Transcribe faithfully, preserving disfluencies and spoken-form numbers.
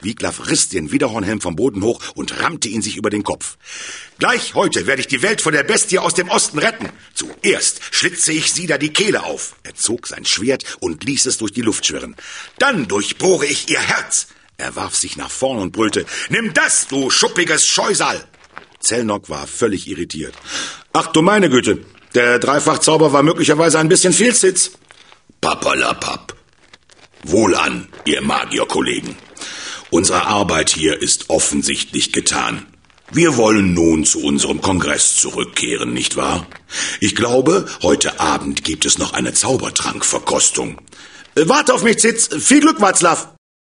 Wiglaf riss den Widerhornhelm vom Boden hoch und rammte ihn sich über den Kopf. Gleich heute werde ich die Welt vor der Bestie aus dem Osten retten. Zuerst schlitze ich sie da die Kehle auf. Er zog sein Schwert und ließ es durch die Luft schwirren. Dann durchbohre ich ihr Herz. Er warf sich nach vorn und brüllte, »Nimm das, du schuppiges Scheusal!« Zelnok war völlig irritiert. »Ach du meine Güte, der Dreifachzauber war möglicherweise ein bisschen Fehlsitz.« »Pappalapapp. Wohlan, ihr Magierkollegen. Unsere Arbeit hier ist offensichtlich getan. Wir wollen nun zu unserem Kongress zurückkehren, nicht wahr? Ich glaube, heute Abend gibt es noch eine Zaubertrankverkostung.« »Warte auf mich, Zitz. Viel Glück, Václav!«